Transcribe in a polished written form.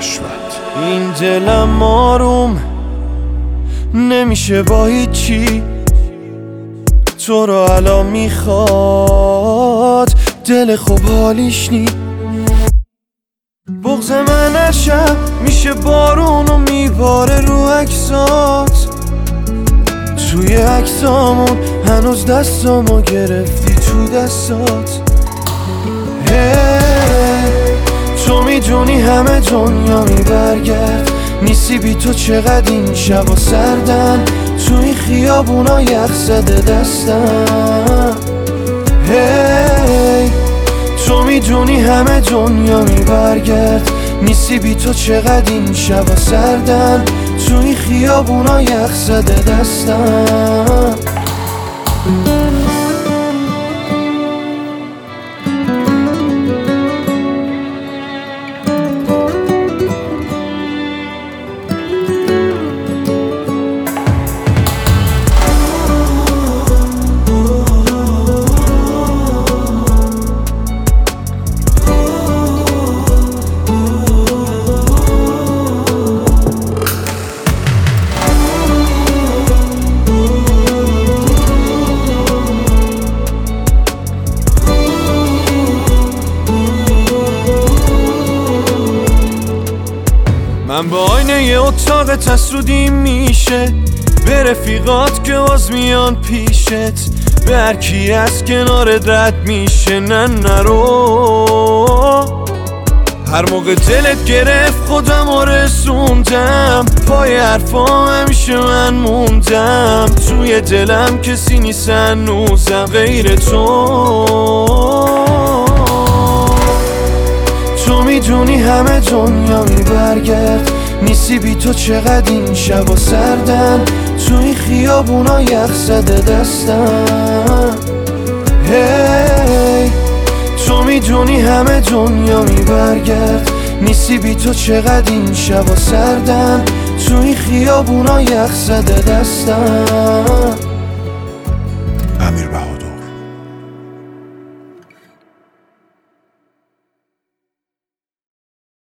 حشمت. این دلم آروم نمیشه با هیچی، تو رو الان میخواد دل خوب حالیش نی. بغض من هر شب میشه بارون و میباره رو عکسات، توی عکسامون هنوز دستامو گرفتی تو دستات. تو میدونی همه دنیا میبرگرد، نیستی بی تو چقدر این شبا سردن، تو این خیابونا یخ زده دستم. تو میدونی همه دنیا میبرگرد، نیستی بی تو چقدر این شبا سردن، تو این خیابونا یخ زده دستم. من با آینه یه اتاق تسودی میشه، به رفیقات که باز میان پیشت، به هر کی از کنارت رد میشه نه نرو. هر موقع دلت گرفت خودم رسوندم، پای حرفام همیشه من موندم، توی دلم کسی نیست هنوزم غیر تو. تو میدونی همه دنیا میبرگرد، نیستی بی تو چقدر این شبا سردن، تو این خیابونا یخ زده دستم. تو میدونی همه دنیا میبرگرد، نیستی بی تو چقدر این شبا سردن، تو این خیابونا یخ زده دستم.